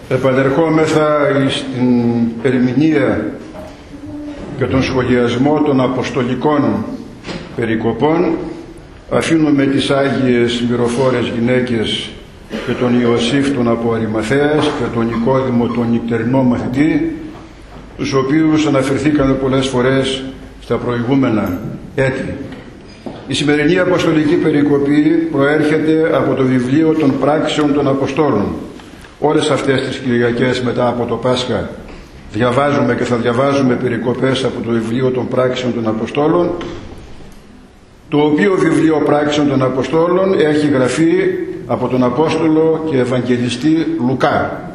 Επανερχόμεθα στην ερμηνεία και τον σχολιασμό των αποστολικών περικοπών. Αφήνουμε τις Άγιες Μυροφόρες γυναίκες και τον Ιωσήφ τον από Αριμαθαίας και τον Νικόδημο τον νυκτερινό μαθητή, τους οποίους αναφερθήκαμε πολλές φορές στα προηγούμενα έτη. Η σημερινή αποστολική περικοπή προέρχεται από το βιβλίο των πράξεων των Αποστόλων. Όλες αυτές τις Κυριακές μετά από το Πάσχα διαβάζουμε και θα διαβάζουμε περικοπές από το βιβλίο των πράξεων των Αποστόλων, το οποίο βιβλίο πράξεων των Αποστόλων έχει γραφεί από τον Απόστολο και Ευαγγελιστή Λουκά.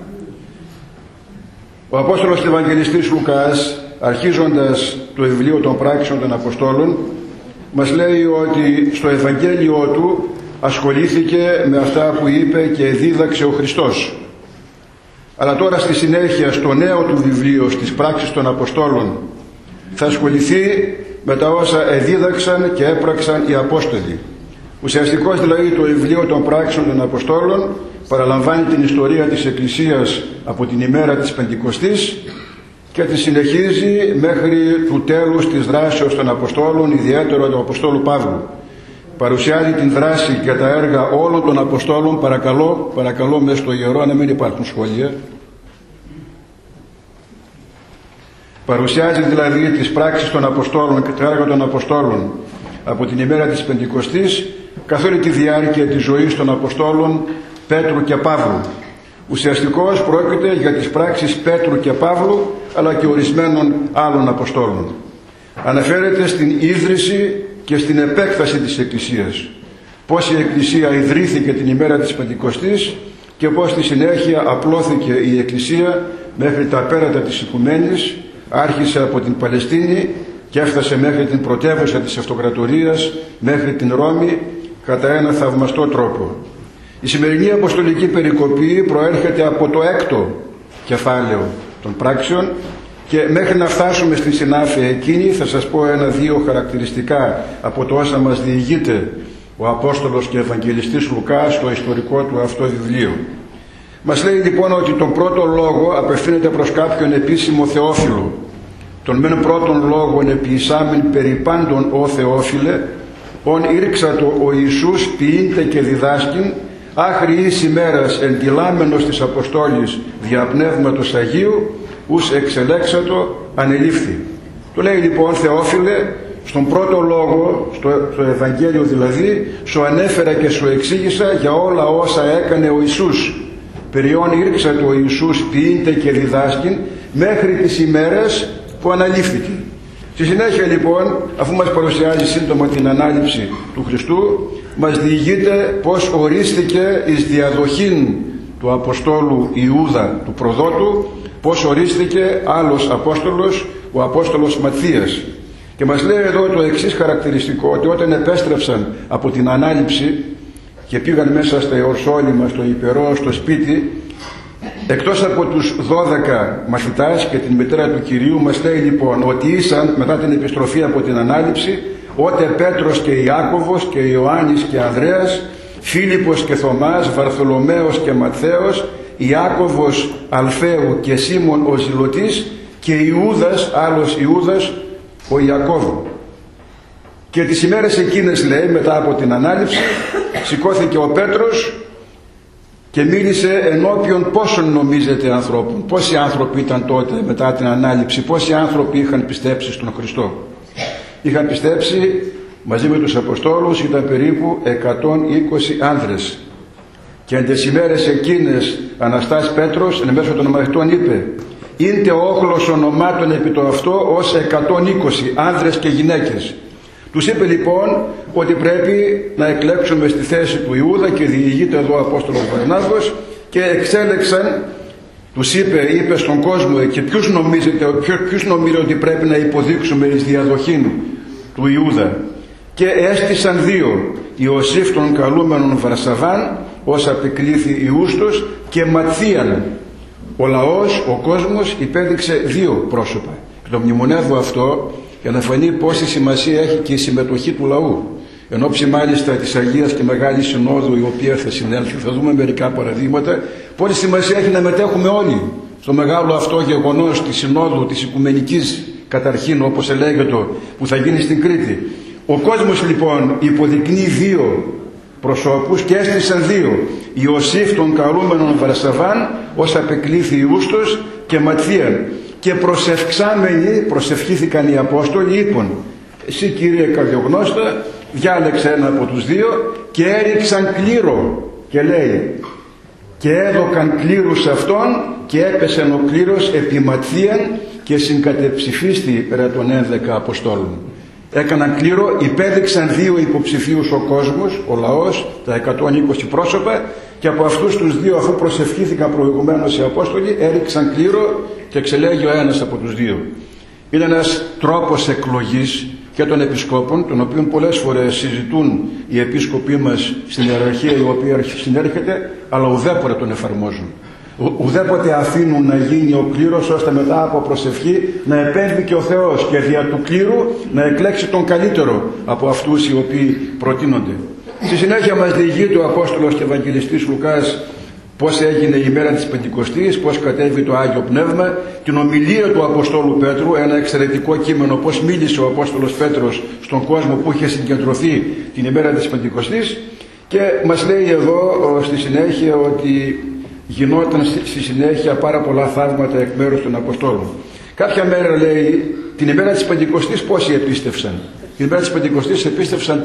Ο Απόστολος και Ευαγγελιστής Λουκάς, αρχίζοντας το βιβλίο των πράξεων των Αποστόλων, μας λέει ότι στο Ευαγγέλιο του ασχολήθηκε με αυτά που είπε και δίδαξε ο Χριστός. Αλλά τώρα στη συνέχεια στο νέο του βιβλίο, στις πράξεις των Αποστόλων, θα ασχοληθεί με τα όσα εδίδαξαν και έπραξαν οι Απόστολοι. Ουσιαστικώς δηλαδή το βιβλίο των πράξεων των Αποστόλων παραλαμβάνει την ιστορία της Εκκλησίας από την ημέρα της Πεντηκοστής και τη συνεχίζει μέχρι του τέλους της δράσεως των Αποστόλων, ιδιαίτερα του Αποστόλου Παύλου. Παρουσιάζει την δράση και τα έργα όλων των Αποστόλων. Παρακαλώ μέσα στο ιερό να μην υπάρχουν σχόλια. Παρουσιάζει δηλαδή τις πράξεις των Αποστόλων και τα έργα των Αποστόλων από την ημέρα της Πεντηκοστής καθ' όλη τη διάρκεια της ζωής των Αποστόλων Πέτρου και Παύλου. Ουσιαστικώς πρόκειται για τις πράξεις Πέτρου και Παύλου αλλά και ορισμένων άλλων Αποστόλων. Αναφέρεται στην ίδρυση και στην επέκταση της Εκκλησίας. Πώς η Εκκλησία ιδρύθηκε την ημέρα της Πεντηκοστής και πώς στη συνέχεια απλώθηκε η Εκκλησία μέχρι τα πέρατα της Οικουμένης, άρχισε από την Παλαιστίνη και έφτασε μέχρι την πρωτεύουσα της Αυτοκρατορίας, μέχρι την Ρώμη, κατά ένα θαυμαστό τρόπο. Η σημερινή αποστολική περικοπή προέρχεται από το 6ο κεφάλαιο των πράξεων και μέχρι να φτάσουμε στη συνάφεια εκείνη θα σας πω ένα-δύο χαρακτηριστικά από το όσα μας διηγείται ο Απόστολος και Ευαγγελιστής Λουκάς στο ιστορικό του αυτό βιβλίο. Μας λέει λοιπόν ότι τον πρώτο λόγο απευθύνεται προς κάποιον επίσημο Θεόφιλο. Τον μεν πρώτον λόγον επιεισάμεν περί πάντων ο Θεόφιλε, ον ήρξατο ο Ιησούς ποιήντε και διδάσκην, άχρη εις ημέρας εντυλάμενος της Αποστόλης δια Πνεύματος Αγίου, ους εξελέξατο ανελήφθη. Του λέει λοιπόν Θεόφιλε, στον πρώτο λόγο, στο Ευαγγέλιο δηλαδή, σου ανέφερα και σου εξήγησα για όλα όσα έκανε ο Ιησούς. Περιόν ήρξατο ο Ιησούς ποιήντε και διδάσκην μέχρι τις ημέρες που αναλήφθηκε. Στη συνέχεια λοιπόν, αφού μας παρουσιάζει σύντομα την ανάληψη του Χριστού, μας διηγείται πως ορίστηκε εις διαδοχήν του Αποστόλου Ιούδα του προδότου, πως ορίστηκε άλλος Απόστολος, ο Απόστολος Ματθίας. Και μας λέει εδώ το εξής χαρακτηριστικό, ότι όταν επέστρεψαν από την ανάληψη και πήγαν μέσα στα Ιεροσόλυμα, στο Ιππερό, στο σπίτι, εκτός από τους 12 μαθητάς και την μητέρα του Κυρίου, μας λέει λοιπόν ότι ήσαν μετά την επιστροφή από την ανάληψη ότε Πέτρος και Ιάκωβος και Ιωάννης και Ανδρέας, Φίλιππος και Θωμάς, Βαρθολομαίος και Ματθαίος, Ιάκωβος Αλφαίου και Σίμων ο Ζηλωτής και Ιούδας, άλλος Ιούδας ο Ιακώβου. Και τις ημέρες εκείνες, λέει, μετά από την ανάληψη σηκώθηκε ο Πέτρος και μίλησε ενώπιον πόσων νομίζετε ανθρώπων. Πόσοι άνθρωποι ήταν τότε μετά την ανάληψη, πόσοι άνθρωποι είχαν πιστέψει στον Χριστό. Είχαν πιστέψει μαζί με τους Αποστόλους, ήταν περίπου 120 άνδρες. Και εν τις ημέρες εκείνες Αναστάς Πέτρος εν μέσω των μαθητών είπε, «Ήντε όχλος ονομάτων επί το αυτό ως 120 άνδρες και γυναίκες». Τους είπε λοιπόν ότι πρέπει να εκλέξουμε στη θέση του Ιούδα και διηγείται εδώ ο Απόστολος Βαρνάβος και εξέλεξαν, τους είπε στον κόσμο και ποιους νομίζετε ότι πρέπει να υποδείξουμε εις διαδοχήν του Ιούδα. Και έστησαν δύο, Ιωσήφ τον καλούμενον Βαρσαβάν, ως απεκλήθη Ιούστος και Ματθίαν. Ο λαός, ο κόσμος υπέδειξε δύο πρόσωπα. Και το μνημονεύω αυτό για να φανεί πόση σημασία έχει και η συμμετοχή του λαού. Εν ώψη μάλιστα της Αγίας και Μεγάλης Συνόδου, η οποία θα συνέλθει, θα δούμε μερικά παραδείγματα πόση σημασία έχει να μετέχουμε όλοι στο μεγάλο αυτό γεγονός της Συνόδου, της Οικουμενικής καταρχήν, όπως ελέγεται, που θα γίνει στην Κρήτη. Ο κόσμος λοιπόν υποδεικνύει δύο προσώπους και έστησαν δύο. Ιωσήφ των καλούμενων Βαρσαβάν ως απεκλήθη Ιούστος και Ματθίαν. Και προσευχήθηκαν οι Απόστολοι, είπαν, εσύ Κύριε καρδιογνώστα, διάλεξε ένα από τους δύο και έριξαν κλήρο. Και λέει, και έδωκαν κλήρους αυτόν και έπεσε ο κλήρος επί Ματθίαν και συγκατεψηφίστη πέρα των 11 Αποστόλων. Έκαναν κλήρο, υπέδειξαν δύο υποψηφίους ο κόσμος, ο λαός, τα 120 πρόσωπα, και από αυτούς τους δύο, αφού προσευχήθηκαν προηγουμένως οι Απόστολοι, έριξαν κλήρο και εξελέγει ο ένας από τους δύο. Είναι ένας τρόπος εκλογής και των επισκόπων, τον οποίο πολλές φορές συζητούν οι επίσκοποι μας στην ιεραρχία η οποία συνέρχεται, αλλά ουδέποτε τον εφαρμόζουν. Ουδέποτε αφήνουν να γίνει ο κλήρος, ώστε μετά από προσευχή να επέμβει και ο Θεός και δια του κλήρου να εκλέξει τον καλύτερο από αυτούς οι οποίοι προτείνονται. Στη συνέχεια μας διηγείται ο Απόστολος και Ευαγγελιστής Λουκάς πώς έγινε η μέρα της Πεντηκοστής, πώς κατέβη το Άγιο Πνεύμα, την ομιλία του Αποστόλου Πέτρου, ένα εξαιρετικό κείμενο, πώς μίλησε ο Απόστολος Πέτρος στον κόσμο που είχε συγκεντρωθεί την ημέρα της Πεντηκοστής, και μας λέει εδώ στη συνέχεια ότι γινόταν στη συνέχεια πάρα πολλά θαύματα εκ μέρους των Αποστόλων. Κάποια μέρα, λέει, την ημέρα της Πεντηκοστής πόσοι επίστευσαν? Την ημέρα της Πεντηκοστής επίστευσαν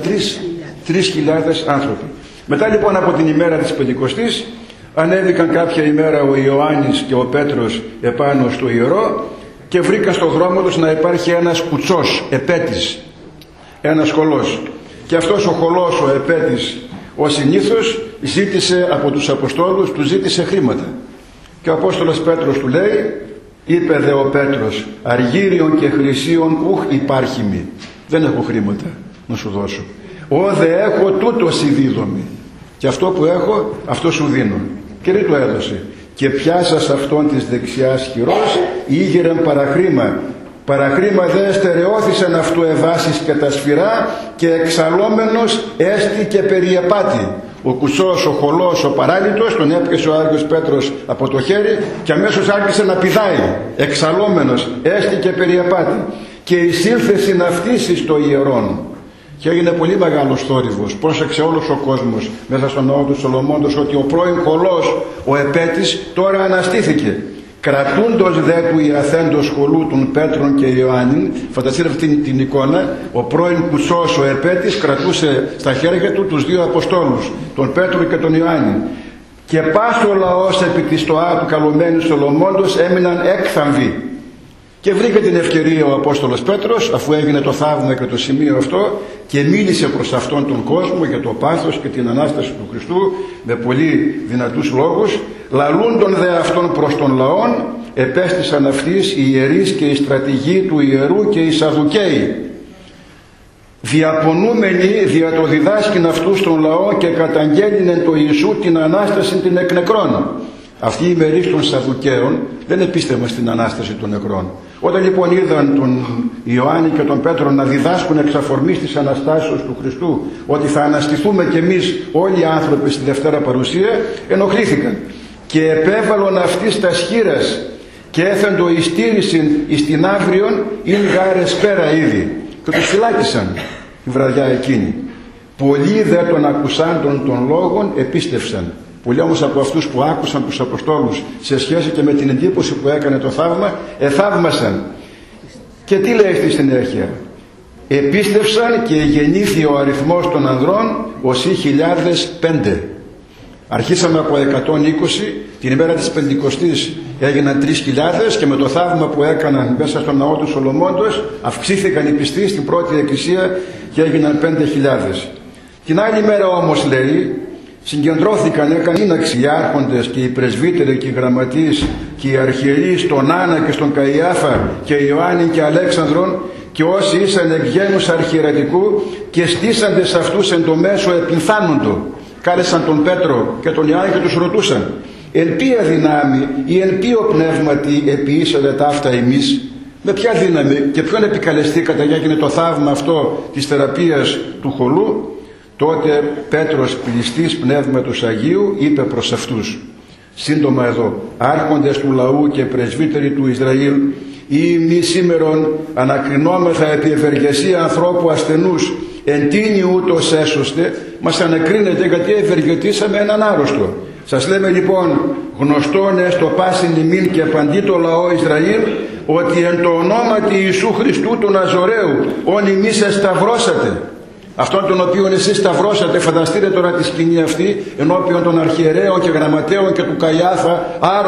3.000 άνθρωποι. Μετά λοιπόν από την ημέρα της Πεντηκοστής ανέβηκαν κάποια ημέρα ο Ιωάννης και ο Πέτρος επάνω στο ιερό και βρήκαν στο δρόμο τους να υπάρχει ένας κουτσός επέτης, ένας χολός. Και αυτός ο χολός, ο επέτης, ο συνήθως ζήτησε από τους Αποστόλους, του ζήτησε χρήματα. Και ο Απόστολος Πέτρος του λέει, είπε δε ο Πέτρος, αργύριον και χρυσίων ούχ υπάρχει μη. Δεν έχω χρήματα να σου δώσω. Ω δε έχω τούτο σοι δίδωμι. Και αυτό που έχω, αυτό σου δίνω. Και τι του έδωσε? Και πιάσας αυτόν της δεξιάς χειρός, ήγερεν παραχρήμα. Παραχρήμα δε στερεώθησαν αυτού εβάσεις και τα σφυρά και εξαλόμενος έστι και περιεπάτη. Ο κουτσός, ο χολός, ο παράλυτος τον έπιασε ο Άγιος Πέτρος από το χέρι και αμέσως άρχισε να πηδάει. Εξαλόμενος έστι και περιεπάτη. Και εισήλθε συναυτήσεις στο ιερόν. Και έγινε πολύ μεγάλος θόρυβος. Πρόσεξε όλος ο κόσμος μέσα στον ναό του Σολομώντος ότι ο πρώην χολός, ο επέτης, τώρα αναστήθηκε. Κρατούντος δε του ιαθέντος χολού των Πέτρων και Ιωάννη, φανταστείτε αυτή την εικόνα, ο πρώην κουτσός, ο επέτης, κρατούσε στα χέρια του τους δύο Αποστόλους, τον Πέτρο και τον Ιωάννη. Και πας ο λαός επί της στοά του καλωμένου Σολομώντος έμειναν έκθαμβοι. Και βρήκε την ευκαιρία ο Απόστολος Πέτρος, αφού έγινε το θαύμα και το σημείο αυτό, και μίλησε προς αυτόν τον κόσμο για το πάθος και την Ανάσταση του Χριστού με πολύ δυνατούς λόγους. Λαλούντον δε αυτόν προς τον λαόν, επέστησαν αυτοίς οι ιερείς και οι στρατηγοί του ιερού και οι Σαδουκαίοι. Διαπονούμενοι δια το διδάσκην αυτούς των λαών και καταγγέλνουν το Ιησού την Ανάσταση την εκ νεκρών. Αυτοί οι μερείς των Σαδουκαίων δεν επίστευαν στην Ανάσταση των νεκρών. Όταν λοιπόν είδαν τον Ιωάννη και τον Πέτρο να διδάσκουν εξ αφορμής της Αναστάσεως του Χριστού ότι θα αναστηθούμε κι εμείς όλοι οι άνθρωποι στη Δευτέρα Παρουσία, ενοχλήθηκαν και επέβαλον αυτής τα σχήρας και έθεντο ειστήρησιν εις την αύριον ειν γάρες πέρα ήδη, και τους φυλάκισαν τη βραδιά εκείνη. Πολλοί δε των ακουσάντων των λόγων επίστευσαν. Πολλοί όμως από αυτούς που άκουσαν τους Αποστόλους σε σχέση και με την εντύπωση που έκανε το θαύμα, εθαύμασαν. Και τι λέει στη συνέχεια? Επίστευσαν και γεννήθη ο αριθμός των ανδρών ως 1.005. Αρχίσαμε από 120, την ημέρα της Πεντηκοστής έγιναν 3.000 και με το θαύμα που έκαναν μέσα στον ναό του Σολομώντος αυξήθηκαν οι πιστοί στην πρώτη εκκλησία και έγιναν 5.000. Την άλλη μέρα όμως, λέει, συγκεντρώθηκαν, έκαναν σύναξη οι άρχοντες και οι πρεσβύτεροι και οι γραμματείς και οι αρχιερείς στον Άννα και στον Καϊάφα και Ιωάννη και Αλέξανδρον και όσοι ήσαν εκ γένους αρχιερατικού και στήσαντε σε αυτούς εν το μέσο επινθάνοντο. Κάλεσαν τον Πέτρο και τον Ιωάννη και τους ρωτούσαν, εν ποια δυνάμει ή εν ποιο πνεύματι επιήσατε τα αυτά εμείς? Με ποια δύναμη και ποιον επικαλεστήκατε για έγινε το θαύμα αυτό της θεραπείας του χολού? Τότε Πέτρος, πληστής πνεύματος Αγίου, είπε προς αυτούς, σύντομα εδώ, άρχοντες του λαού και πρεσβύτεροι του Ισραήλ, ή μη σήμερον ανακρινόμεθα επί ευεργεσία ανθρώπου ασθενούς, εν τίνι ούτως έσωστε, μας ανακρίνεται γιατί ευεργετήσαμε έναν άρρωστο. Σας λέμε λοιπόν, γνωστόν εστω πάσιν ημίν και παντί το λαό Ισραήλ, ότι εν το ονόματι Ιησού Χριστού του Ναζωραίου, όν ημείς εσταυρώσατε. Αυτόν τον οποίον εσείς σταυρώσατε, φανταστείτε τώρα τη σκηνή αυτή, ενώπιον των αρχιερέων και γραμματέων και του Καϊάφα,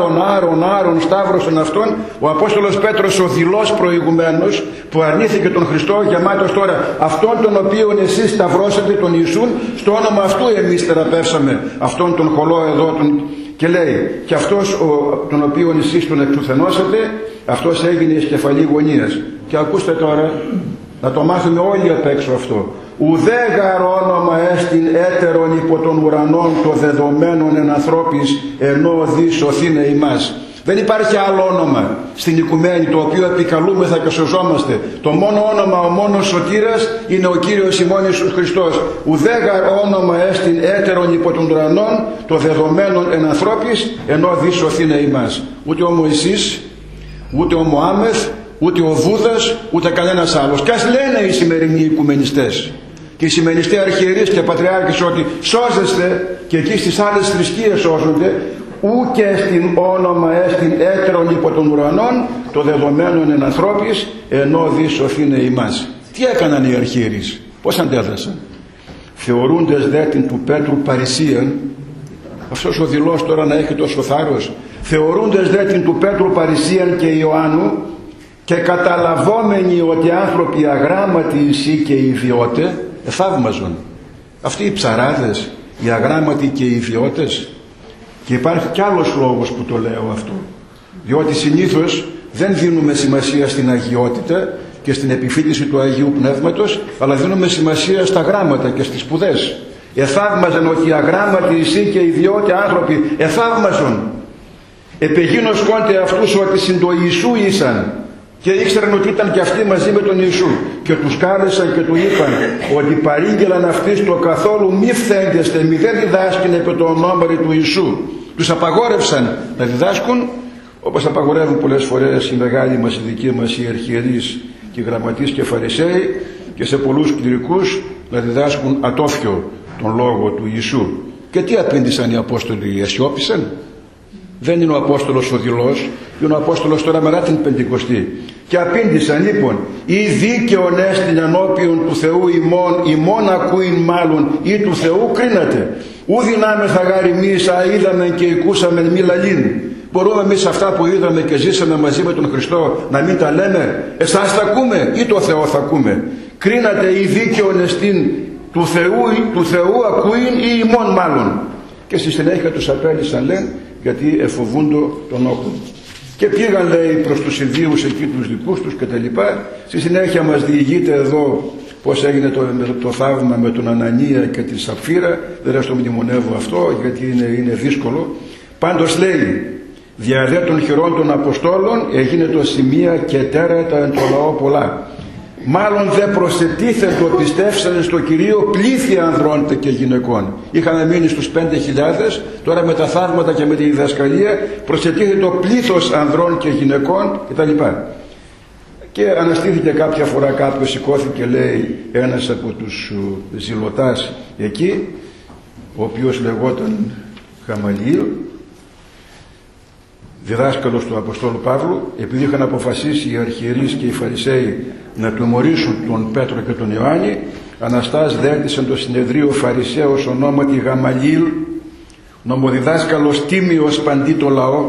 Άρων, σταύρωσαν αυτόν, ο Απόστολος Πέτρος ο δειλός προηγουμένως, που αρνήθηκε τον Χριστό, γεμάτος τώρα, αυτόν τον οποίον εσείς σταυρώσατε, τον Ιησούν, στο όνομα αυτού εμείς θεραπεύσαμε αυτόν τον χολό εδώ, και λέει, και αυτός τον οποίον εσείς τον εξουθενώσατε, αυτός έγινε εις κεφαλή γωνίας. Και ακούστε τώρα, να το μάθουμε όλοι απ' έξω αυτό. Ουδέ γαρ όνομα έστιν έτερον υπό των ουρανών το δεδομένων εν ανθρώπης, ενώ δι σωθήνε ημάς. Δεν υπάρχει άλλο όνομα στην οικουμένη το οποίο επικαλούμεθα και σωζόμαστε. Το μόνο όνομα, ο μόνος σωτήρας είναι ο Κύριος ημών Ιησούς Χριστός. Ουδέ γαρ όνομα έστιν έτερον υπό των ουρανών το δεδομένων εν ανθρώπης, ενώ δι σωθήνε ημάς. Ούτε ο Μωυσής, ούτε ο Μωάμεθ, ούτε ο Βούδας, ούτε κανένας άλλος. Και ας λένε οι σημερινοί οικουμενιστές και οι σημερινιστές αρχιερείς και πατριάρχες ότι σώζεστε και εκεί στις άλλες θρησκείες σώζονται, ου και στην όνομα έστιν έτερον υπό των ουρανών το δεδομένον εν ανθρώπης, ενώ δι σωθήνε ημάς. Τι έκαναν οι αρχιερείς, πώς αντέδρασαν? Θεωρούντες δε την του Πέτρου παρησίαν, αυτός ο δειλός τώρα να έχει τόσο θάρρος, θεωρούντες δε την του Πέτρου παρησίαν και Ιωάννου, και καταλαβόμενοι ότι άνθρωποι αγράμματοι εισί και ιδιώτε, θαύμαζον. Αυτοί οι ψαράδες, οι αγράμματοι και οι ιδιώτες. Και υπάρχει κι άλλος λόγος που το λέω αυτό, διότι συνήθως δεν δίνουμε σημασία στην αγιότητα και στην επιφύληση του Αγίου Πνεύματος, αλλά δίνουμε σημασία στα γράμματα και στις σπουδές. Εθαύμαζαν ότι οι αγράμματοι εισί και ιδιώτε άνθρωποι εθαύμαζον. Επεγίνος κόντε αυτούς ότι συν το Ιησού ήσαν, και ήξεραν ότι ήταν και αυτοί μαζί με τον Ιησού, και τους κάλεσαν και του είπαν ότι παρήγγελαν αυτοί στο καθόλου μη φθέγγεστε, μη δεν διδάσκουν επί το ονόμαρι του Ιησού. Τους απαγόρευσαν να διδάσκουν, όπως απαγορεύουν πολλές φορές οι μεγάλοι μας, οι δικοί μας, οι αρχιερείς και οι γραμματείς και φαρισαίοι, και σε πολλούς κληρικούς να διδάσκουν ατόφιο τον λόγο του Ιησού. Και τι απήντησαν οι Απόστολοι? Αισιώπησαν? Δεν είναι ο Απόστολος ο δειλός, είναι ο Απόστολος τώρα μετά την Πεντηκοστή. Και απήντησαν λοιπόν, ή δίκαιον έστιν ενώπιον του Θεού ημών ακούειν μάλλον, ή του Θεού κρίνατε. Ου δυνάμεθα γάρ εμείς, είδαμε και ακούσαμε μη λαλήν. Μπορούμε εμείς αυτά που είδαμε και ζήσαμε μαζί με τον Χριστό να μην τα λέμε? Εσάς θα ακούμε ή το Θεό θα ακούμε? Κρίνατε ή δίκαιον εστιν του Θεού ακούειν ή ημών μάλλον. Και στη συνέχεια τους απέλυσαν, λένε, γιατί εφοβούντο τον όχο. Και πήγαν, λέει, προς τους Ιδίους εκεί τους δικούς τους και τα λοιπά. Στη συνέχεια μας διηγείται εδώ πώς έγινε το θαύμα με τον Ανανία και τη Σαπφύρα. Δεν θα το μνημονεύω αυτό γιατί είναι δύσκολο. Πάντως λέει, δια δε των χειρών των Αποστόλων έγινε το σημεία και τέρατα εν το λαό πολλά. Μάλλον δεν προσετίθετο πιστεύσανε στο Κυρίο πλήθη ανδρών και γυναικών. Είχαμε μείνει στους 5.000, τώρα με τα θαύματα και με τη διδασκαλία προσετίθετο πλήθος ανδρών και γυναικών κτλ. Και αναστήθηκε κάποια φορά, κάποιος σηκώθηκε, λέει, ένας από τους ζηλωτάς εκεί, ο οποίος λεγόταν Γαμαλιήλ, διδάσκαλος του Αποστόλου Παύλου, επειδή είχαν αποφασίσει οι αρχιερείς και οι Φαρισαίοι να τιμωρήσουν τον Πέτρο και τον Ιωάννη, αναστάς δέρτισαν το συνεδρίο Φαρισαίος ονόματι Γαμαλιήλ, νομοδιδάσκαλος τίμιος παντί το λαό,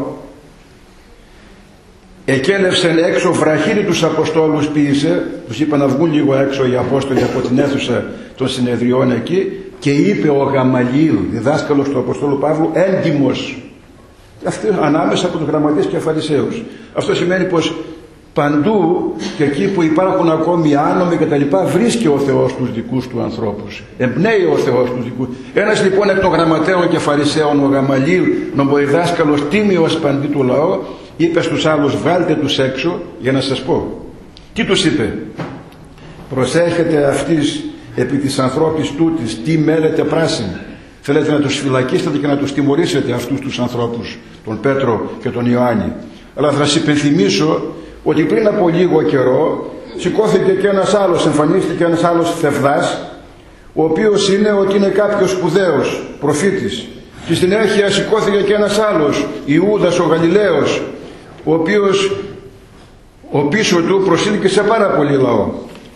εκέλευσεν έξω βραχύρι τους Αποστόλους ποιήσε, τους είπαν να βγουν λίγο έξω οι Απόστολοι από την αίθουσα των συνεδριών εκεί, και είπε ο Γαμαλιήλ, διδάσκαλος του Αποστόλου Παύλου, έντιμος. Αυτή ανάμεσα από τους γραμματείς και φαρισαίους. Αυτό σημαίνει πως παντού και εκεί που υπάρχουν ακόμη άνομοι και τα λοιπά, βρίσκει ο Θεός τους δικούς του ανθρώπους. Εμπνέει ο Θεός τους δικούς. Ένας λοιπόν εκ των γραμματέων και φαρισαίων, ο Γαμαλιήλ, νομοδιδάσκαλος τίμιος παντί του λαό, είπε στους άλλους, βάλτε τους έξω για να σας πω. Τι τους είπε? Προσέχετε αυτής επί της ανθρώπης τούτης, τι μέλετε πράσινη. Θέλετε να τους φυλακίσετε και να τους τιμωρήσετε αυτούς τους ανθρώπους, τον Πέτρο και τον Ιωάννη. Αλλά θα σας υπενθυμίσω ότι πριν από λίγο καιρό σηκώθηκε και ένας άλλος, εμφανίστηκε ένας άλλος φευδάς, ο οποίος είναι κάποιος σπουδαίος προφήτης. Στη συνέχεια σηκώθηκε και ένας άλλος, Ιούδας ο Γαλιλαίος, ο οποίος πίσω του προσήλκησε πάρα πολύ λαό.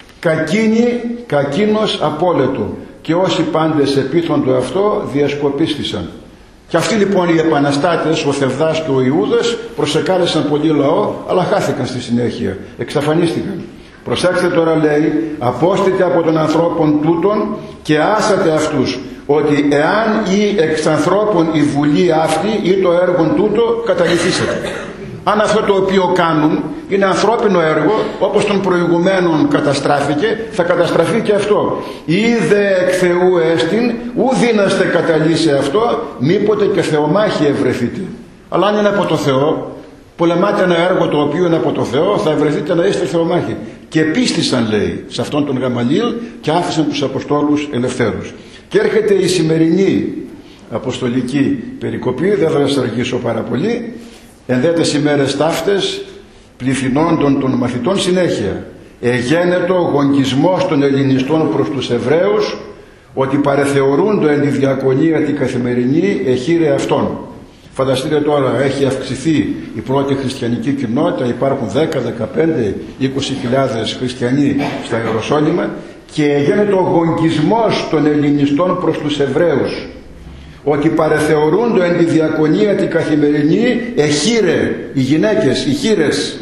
Κακίνος απόλετο, και όσοι πάντες επίθοντο αυτό διασκοπίστησαν. Και αυτοί λοιπόν οι επαναστάτες, ο Θευδάς και ο Ιούδας, προσεκάλεσαν πολύ λαό, αλλά χάθηκαν στη συνέχεια, εξαφανίστηκαν. Προσέξτε τώρα, λέει, απόστητε από των ανθρώπων τούτων και άσατε αυτούς, ότι εάν ή εξ ανθρώπων η βουλή αυτή ή το έργο τούτο καταλυθήσετε. Αν αυτό το οποίο κάνουν είναι ανθρώπινο έργο, όπως των προηγουμένων καταστράφηκε, θα καταστραφεί και αυτό. Είδε εκ Θεού έστιν, ου δύναστε καταλύσει αυτό, μήποτε και θεομάχη ευρεθείτε. Αλλά αν είναι από το Θεό, πολεμάτε ένα έργο το οποίο είναι από το Θεό, θα ευρεθείτε να είστε θεομάχοι. Και πίστησαν, λέει, σε αυτόν τον Γαμαλίελ και άφησαν τους Αποστόλους ελευθέρους. Και έρχεται η σημερινή αποστολική περικοπή, δεν θα σας αργήσω πάρα πολύ. Ενδέτες ημέρες ταύτες, πληθυνόντων των μαθητών συνέχεια, εγένετο γονγκισμός των Ελληνιστών προς τους Εβραίους, ότι παρεθεωρούντο εν τη διακονία την καθημερινή εχείρε αυτών. Φανταστείτε τώρα, έχει αυξηθεί η πρώτη χριστιανική κοινότητα, υπάρχουν 10, 15, 20.000 χριστιανοί στα Ιεροσόλυμα, και εγένετο γονγκισμός των Ελληνιστών προς τους Εβραίους, ότι παρεθεωρούντο εν τη διακονία την καθημερινή εχείρε, οι γυναίκες, οι χείρες.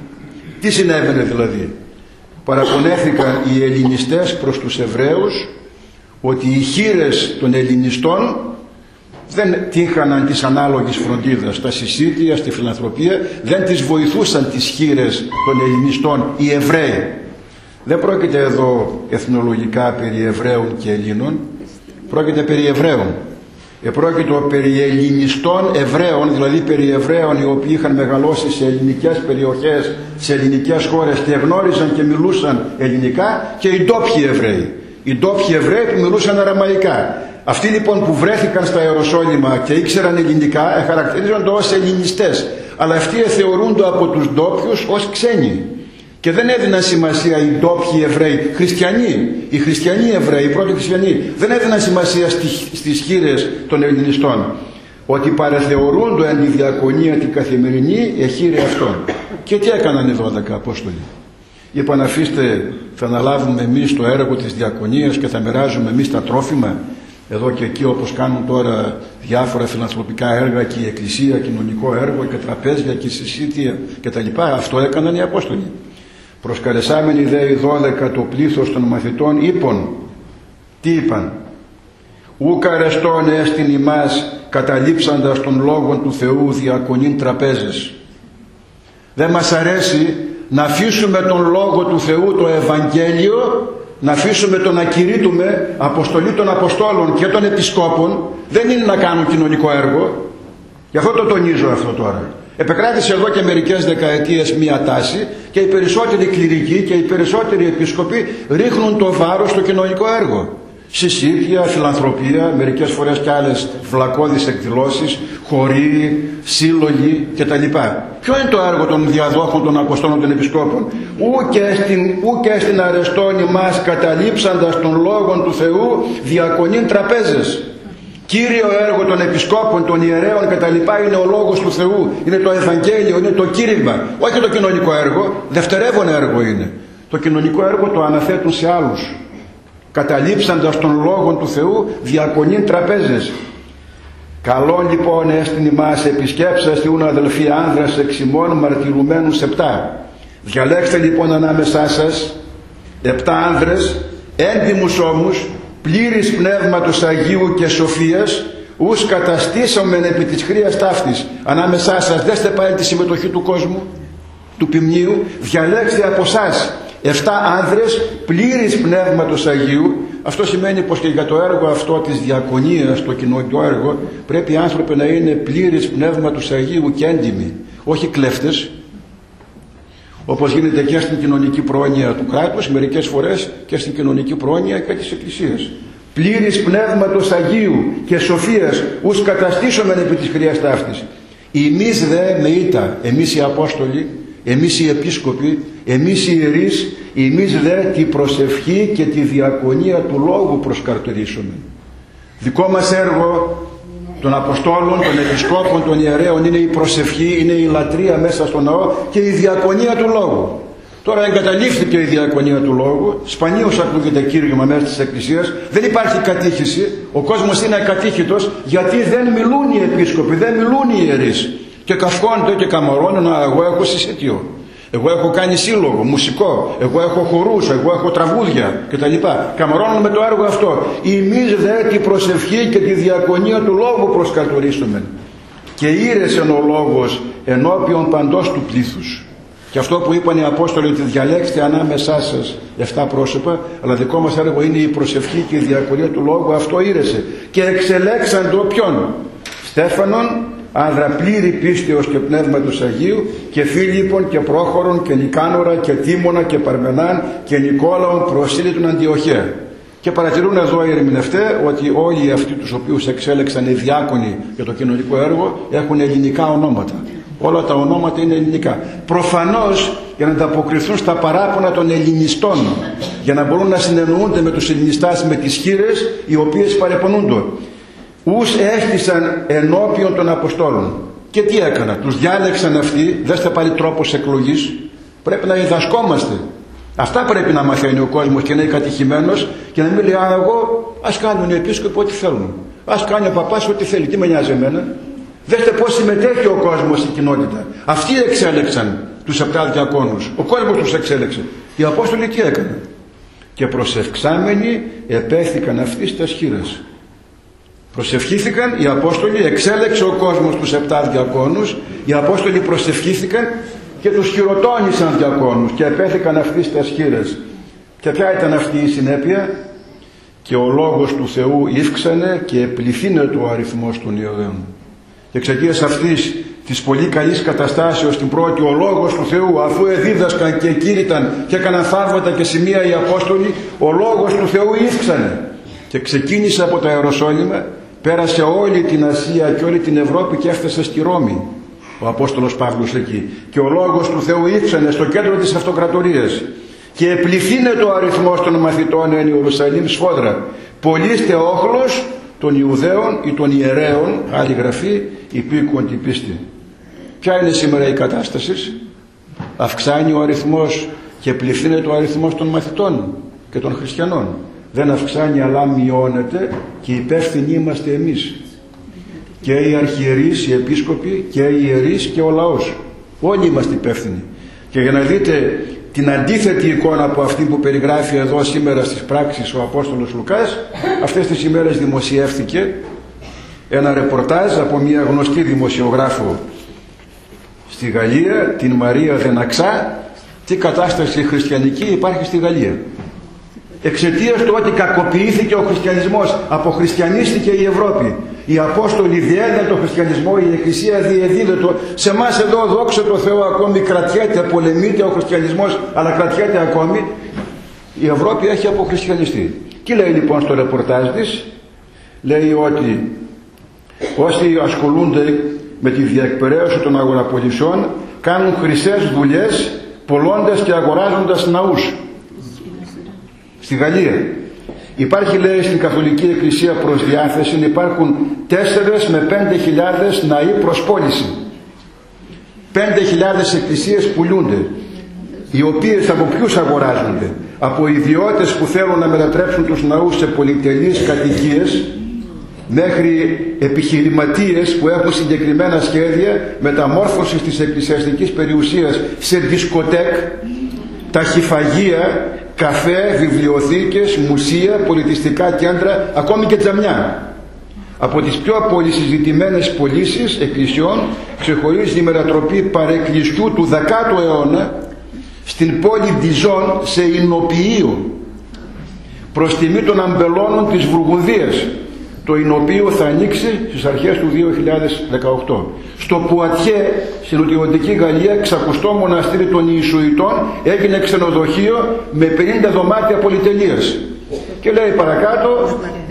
Τι συνέβαινε δηλαδή? Παραπονέθηκαν οι Ελληνιστές προς τους Εβραίους ότι οι χείρες των Ελληνιστών δεν τύχαναν της ανάλογης φροντίδας. Στα συσίτια, στη φιλανθρωπία δεν τις βοηθούσαν τις χείρες των Ελληνιστών οι Εβραίοι. Δεν πρόκειται εδώ εθνολογικά περί Εβραίων και Ελλήνων, πρόκειται περί Εβραίων. Επρόκειτο περί Ελληνιστών Εβραίων, δηλαδή περί Εβραίων οι οποίοι είχαν μεγαλώσει σε ελληνικές περιοχές, σε ελληνικές χώρες και γνώριζαν και μιλούσαν ελληνικά, και οι ντόπιοι Εβραίοι. Οι ντόπιοι Εβραίοι που μιλούσαν αραμαϊκά. Αυτοί λοιπόν που βρέθηκαν στα Ιεροσόλυμα και ήξεραν ελληνικά χαρακτηρίζονται ως Ελληνιστές, αλλά αυτοί θεωρούνται από τους ντόπιους ως ξένοι. Και δεν έδιναν σημασία οι ντόπιοι Εβραίοι, χριστιανοί, οι χριστιανοί Εβραίοι, οι πρώτοι χριστιανοί, δεν έδιναν σημασία στις χείρες των Ελληνιστών. Ότι παρεθεωρούντο εν τη διακονία την καθημερινή εχείρε αυτών. Και τι έκαναν οι 12 Απόστολοι? Είπαν, αφήστε, θα αναλάβουμε εμείς το έργο της διακονίας και θα μοιράζουμε εμείς τα τρόφιμα εδώ και εκεί, όπως κάνουν τώρα διάφορα φιλανθρωπικά έργα και η Εκκλησία, κοινωνικό έργο και τραπέζια και συσίτια κτλ. Αυτό έκαναν οι Απόστολοι. Προσκαλεσάμενοι δε οι 12 το πλήθος των μαθητών είπαν, τι είπαν? Ουκ αρεστών έστιν ημάς καταλήψαντας των λόγων του Θεού διακονήν τραπέζες. Δεν μας αρέσει να αφήσουμε τον Λόγο του Θεού, το Ευαγγέλιο, να αφήσουμε το να κηρύττουμε αποστολή των Αποστόλων και των Επισκόπων. Δεν είναι να κάνουν κοινωνικό έργο. Γι' αυτό το τονίζω αυτό τώρα. Επεκράτησε εδώ και μερικές δεκαετίες μία τάση και οι περισσότεροι κληρικοί και οι περισσότεροι επίσκοποι ρίχνουν το βάρος στο κοινωνικό έργο. Συσίτια, φιλανθρωπία, μερικές φορές και άλλες βλακώδεις εκδηλώσεις, χωρί, σύλλογοι κτλ. Ποιο είναι το έργο των διαδόχων, των Αποστόλων, των Επισκόπων? Ούκε στην αρεστόνη μας καταλήψαντας των λόγων του Θεού διακονήν τραπέζες. Κύριο έργο των Επισκόπων, των ιερέων κτλ. Είναι ο Λόγος του Θεού, είναι το Ευαγγέλιο, είναι το κήρυγμα, όχι το κοινωνικό έργο. Δευτερεύον έργο είναι. Το κοινωνικό έργο το αναθέτουν σε άλλους. Καταλήψαντας των λόγων του Θεού διακονήν τραπέζες. Καλό λοιπόν έστιν ημάς επισκέψαστε ούν αδελφοί άνδρας εξ ημών μαρτυρουμένους 7. Διαλέξτε λοιπόν ανάμεσά σας 7 άνδρες, έντιμους όμως, πλήρης πνεύματος Αγίου και σοφίας, ους καταστήσομεν επί της χρείας ταύτης. Ανάμεσά σας, δέστε πάλι τη συμμετοχή του κόσμου, του ποιμνίου, διαλέξτε από εσάς 7 άνδρες πλήρης πνεύματος Αγίου. Αυτό σημαίνει πως και για το έργο αυτό της διακονίας, το κοινωνικό έργο, πρέπει οι άνθρωποι να είναι πλήρης πνεύματος Αγίου και έντιμοι, όχι κλέφτες, όπως γίνεται και στην κοινωνική πρόνοια του κράτους, μερικές φορές και στην κοινωνική πρόνοια και της Εκκλησίας. πλήρης πνεύματος Αγίου και σοφίας, ους καταστήσομεν επί της χρειάς ταύτης. Εμείς δε με ήττα, εμείς οι Απόστολοι, εμείς οι Επίσκοποι, εμείς οι ιερείς, εμείς δε τη προσευχή και τη διακονία του Λόγου προσκαρτορίσουμε. Δικό μας έργο των Αποστόλων, των Επισκόπων, των Ιερέων είναι η προσευχή, είναι η λατρεία μέσα στο ναό και η διακονία του Λόγου. Τώρα εγκαταλείφθηκε η διακονία του Λόγου, σπανίως ακούγεται κήρυγμα μέσα της Εκκλησίας, δεν υπάρχει κατήχηση, ο κόσμος είναι ακατήχητος γιατί δεν μιλούν οι Επίσκοποι, δεν μιλούν οι ιερείς. Και καυχόνται και καμαρώνουν, εγώ έχω συσίτιο, εγώ έχω κάνει σύλλογο, μουσικό, εγώ έχω χορούς, εγώ έχω τραγούδια κτλ. Καμαρώνουν με το έργο αυτό. Εμείς δε τη προσευχή και τη διακονία του Λόγου προσκαρτορίσουμε. Και ήρεσεν ο Λόγος ενώπιον παντός του πλήθους. Και αυτό που είπαν οι Απόστολοι, ότι διαλέξτε ανάμεσά σας 7 πρόσωπα, αλλά δικό μας έργο είναι η προσευχή και η διακονία του Λόγου, αυτό ήρεσε. Και εξελέξαν το ποιον? Στέφανον, άνδρα πλήρη πίστεως και πνεύματος Αγίου, και Φίλιππον και Πρόχορον και Νικάνορα και Τίμωνα και Παρμενάν και Νικόλαον προσήλυτον Αντιοχέα. Και παρατηρούν εδώ οι ερμηνευτές ότι όλοι αυτοί τους οποίους εξέλεξαν οι διάκονοι για το κοινωνικό έργο έχουν ελληνικά ονόματα. Όλα τα ονόματα είναι ελληνικά. Προφανώς για να ανταποκριθούν στα παράπονα των ελληνιστών, για να μπορούν να συνεννοούνται με τους ελληνιστάς, με τις χήρες οι οποίες παρεπονούνται. Ους έστησαν ενώπιον των Αποστόλων. Και τι έκαναν? Τους διάλεξαν αυτοί. Δέστε πάλι τρόπος εκλογής. Πρέπει να διδασκόμαστε. Αυτά πρέπει να μαθαίνει ο κόσμος και να είναι κατηχημένος και να μην λέει εγώ, ας κάνουν οι επίσκοποι ό,τι θέλουν. Ας κάνει ο παπάς ό,τι θέλει. Τι με νοιάζει εμένα? Δέστε πώς συμμετέχει ο κόσμος στην κοινότητα. Αυτοί εξέλεξαν τους 7 διακόνους. Ο κόσμος τους εξέλεξε. Οι Απόστολοι τι έκαναν? Και προσευχάμενοι επέθηκαν αυτοί στα σχήρας. Προσευχήθηκαν οι Απόστολοι, εξέλεξε ο κόσμος τους 7 διακόνους, οι Απόστολοι προσευχήθηκαν και τους χειροτώνησαν διακόνους και επέθηκαν αυτοί στα σχήρας. Και ποια ήταν αυτή η συνέπεια? Και ο Λόγος του Θεού ύφξανε και επληθύνεται ο αριθμός των ιερέων. Και εξαιτίας αυτής της πολύ καλής καταστάσεως την πρώτη, ο Λόγος του Θεού, αφού εδίδασκαν και κήρυταν και έκαναν θαύματα και σημεία οι Απόστολοι, ο Λόγος του Θεού ύφξανε και ξεκίνησε από τα Ιεροσόλυμα, πέρασε όλη την Ασία και όλη την Ευρώπη και έφτασε στη Ρώμη ο Απόστολος Παύλος εκεί. Και ο Λόγος του Θεού ύφξανε στο κέντρο της αυτοκρατορίας και επληθύνεται ο αριθμός των μαθητών εν Ιερουσαλήμ σφόδρα. Πολύστε όχλος των Ιουδαίων ή των ιερέων, άλλη γραφή, υπήκουον την πίστη. Ποια είναι σήμερα η κατάσταση? Αυξάνει ο αριθμός και πληθύνεται ο αριθμός των μαθητών και των χριστιανών. Δεν αυξάνει αλλά μειώνεται και υπεύθυνοι είμαστε εμείς. Και οι αρχιερείς, οι επίσκοποι και οι ιερείς και ο λαός. Όλοι είμαστε υπεύθυνοι. Και για να δείτε την αντίθετη εικόνα από αυτή που περιγράφει εδώ σήμερα στις πράξεις ο Απόστολος Λουκάς, αυτές τις ημέρες δημοσιεύθηκε ένα ρεπορτάζ από μια γνωστή δημοσιογράφο στη Γαλλία, την Μαρία Δεναξά, τι κατάσταση χριστιανική υπάρχει στη Γαλλία. Εξαιτίας του ότι κακοποιήθηκε ο χριστιανισμός, αποχριστιανίστηκε η Ευρώπη. Οι Απόστολοι διέδιδαν τον χριστιανισμό, η Εκκλησία διεδίδεται. Σε εμάς εδώ, δόξα τω Θεώ, ακόμη κρατιέται, πολεμείται ο χριστιανισμός, αλλά κρατιέται ακόμη. Η Ευρώπη έχει αποχριστιανιστεί. Τι λέει λοιπόν στο ρεπορτάζ της? Λέει ότι όσοι ασχολούνται με τη διεκπαιρέωση των αγοραπολισιών κάνουν χρυσές δουλειές πωλώντας και αγοράζοντας ναούς. Στη Γαλλία υπάρχει, λέει, στην Καθολική Εκκλησία προς διάθεση, υπάρχουν 4 με 5.000 ναοί προς πώληση. 5.000 εκκλησίες πουλούνται, οι οποίες από ποιους αγοράζονται? Από ιδιώτες που θέλουν να μετατρέψουν τους ναούς σε πολυτελείς κατοικίες, μέχρι επιχειρηματίες που έχουν συγκεκριμένα σχέδια μεταμόρφωσης της εκκλησιαστικής περιουσίας σε δισκοτέκ, ταχυφαγεία, καφέ, βιβλιοθήκες, μουσεία, πολιτιστικά κέντρα, ακόμη και τζαμιά. Από τις πιο πολυσυζητημένες πωλήσεις εκκλησιών ξεχωρίζει η μετατροπή παρεκκλησιού του 10ου αιώνα στην πόλη Διζόν σε εινοποιείο προς τιμή των αμπελώνων της Βουργουνδίας. Το εινοποιείο θα ανοίξει στις αρχές του 2018. Στο Πουατιέ, στην νοτιοδυτική Γαλλία, ξακουστό μοναστήρι των Ιησουητών έγινε ξενοδοχείο με 50 δωμάτια πολυτελείας. Και λέει παρακάτω,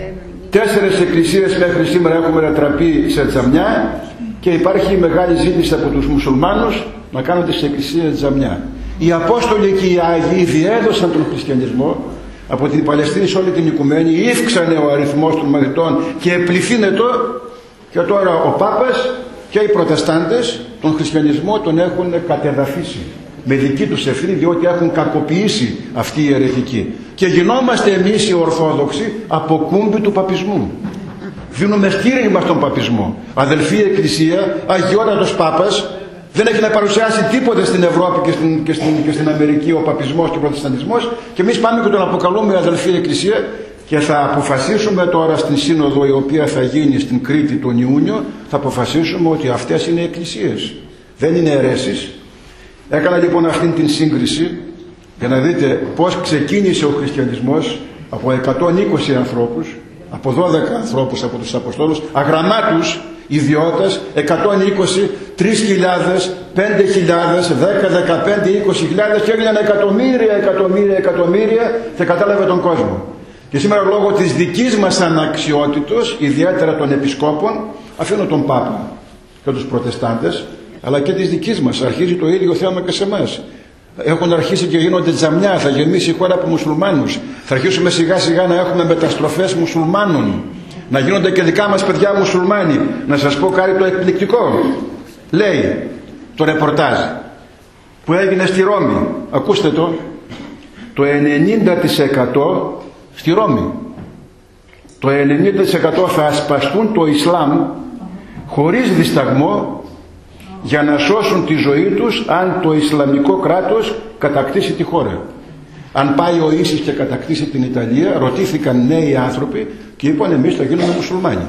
4 εκκλησίες μέχρι σήμερα έχουμε ανατραπεί σε τζαμιά και υπάρχει μεγάλη ζήτηση από τους μουσουλμάνους να κάνουν τις εκκλησίες τζαμιά. Οι Απόστολοι και οι Άγιοι διέδωσαν τον χριστιανισμό από την Παλαιστίνη σε όλη την οικουμένη, ύφξανε ο αριθμός των μαθητών και επληθύνετο, και τώρα ο Πάπας και οι Προτεστάντες τον χριστιανισμό τον έχουν κατεδαφίσει με δική τους ευθύνη, διότι έχουν κακοποιήσει αυτή η αιρετική. Και γινόμαστε εμείς οι Ορθόδοξοι από κούμπι του παπισμού. Δίνουμε στήριγμα στον παπισμό. Αδελφή Εκκλησία, αγιότατος Πάπας, δεν έχει να παρουσιάσει τίποτε στην Ευρώπη και στην Αμερική ο παπισμός και ο προτεσταντισμός, και εμείς πάμε και τον αποκαλούμε αδελφή Εκκλησία, και θα αποφασίσουμε τώρα στην σύνοδο η οποία θα γίνει στην Κρήτη τον Ιούνιο, θα αποφασίσουμε ότι αυτές είναι εκκλησίες, δεν είναι αιρέσεις. Έκανα λοιπόν αυτήν την σύγκριση για να δείτε πώς ξεκίνησε ο χριστιανισμός από 120 ανθρώπους, από 12 ανθρώπους από τους Αποστόλους, αγραμμάτους ιδιώτες, 120, 3.000, 5.000, 10, 15, 20.000 και έγιναν εκατομμύρια και κατάλαβε τον κόσμο. Και σήμερα λόγω της δικής μας αναξιότητος, ιδιαίτερα των επισκόπων, αφήνω τον Πάπα και τους Προτεστάντες, αλλά και της δικής μας, αρχίζει το ίδιο θέμα και σε εμάς. Έχουν αρχίσει και γίνονται τζαμιά, θα γεμίσει η χώρα από μουσουλμάνους. Θα αρχίσουμε σιγά σιγά να έχουμε μεταστροφές μουσουλμάνων. Να γίνονται και δικά μας παιδιά μουσουλμάνοι. Να σας πω κάτι το εκπληκτικό. Λέει το ρεπορτάζ που έγινε στη Ρώμη. Ακούστε το. Το 90% στη Ρώμη. Το 90% θα ασπαστούν το Ισλάμ χωρίς δισταγμό για να σώσουν τη ζωή τους αν το Ισλαμικό κράτος κατακτήσει τη χώρα. Αν πάει ο Ίσης και κατακτήσει την Ιταλία, ρωτήθηκαν νέοι άνθρωποι και είπαν εμείς θα γίνουμε μουσουλμάνοι.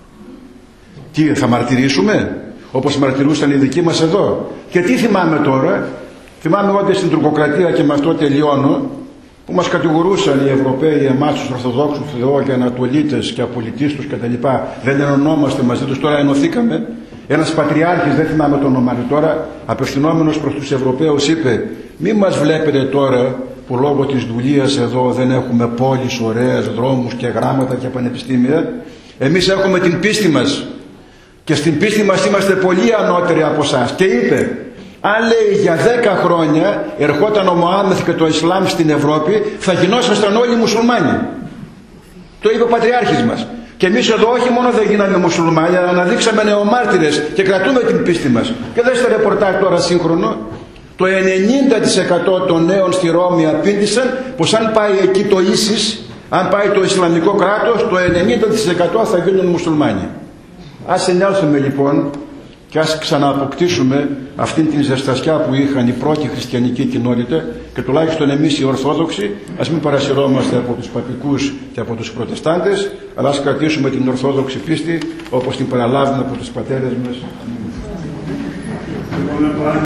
Τι, θα μαρτυρήσουμε όπως μαρτυρούσαν οι δικοί μας εδώ? Και τι θυμάμαι τώρα? Θυμάμαι ότι στην τουρκοκρατία, και με αυτό τελειώνω, που μας κατηγορούσαν οι Ευρωπαίοι εμάς τους Ορθοδόξους Θεό και Ανατολίτες και απολυτίστους και τα λοιπά, δεν ενωνόμαστε μαζί τους, τώρα ενωθήκαμε. Ένας πατριάρχης, δεν θυμάμαι το όνομα τώρα, απευθυνόμενος προς τους Ευρωπαίους είπε, μη μας βλέπετε τώρα που λόγω της δουλείας εδώ δεν έχουμε πόλεις ωραίες, δρόμους και γράμματα και πανεπιστήμια. Εμείς έχουμε την πίστη μας και στην πίστη μας είμαστε πολύ ανώτεροι από εσάς. Και είπε, αν λέει για 10 χρόνια ερχόταν ο Μωάμεθ και το Ισλάμ στην Ευρώπη, θα γινόσασταν όλοι μουσουλμάνοι. Το είπε ο πατριάρχης μας. Και εμείς εδώ όχι μόνο δεν γίναμε μουσουλμάνοι, αλλά αναδείξαμε νεομάρτυρες και κρατούμε την πίστη μας. Και δέστε ρεπορτάζ τώρα σύγχρονο. Το 90% των νέων στη Ρώμη απήντησαν πως αν πάει εκεί το Ίσις, αν πάει το Ισλαμικό κράτος, το 90% θα γίνουν μουσουλμάνοι. Ας ενέλθουμε λοιπόν και ας ξανααποκτήσουμε αυτήν την ζεστασιά που είχαν η πρώτη χριστιανική κοινότητα, και τουλάχιστον εμείς οι Ορθόδοξοι ας μην παρασυρώμαστε από τους παπικούς και από τους Προτεστάντες, αλλά ας κρατήσουμε την Ορθόδοξη πίστη όπως την παραλάβουμε από τους πατέρες μας.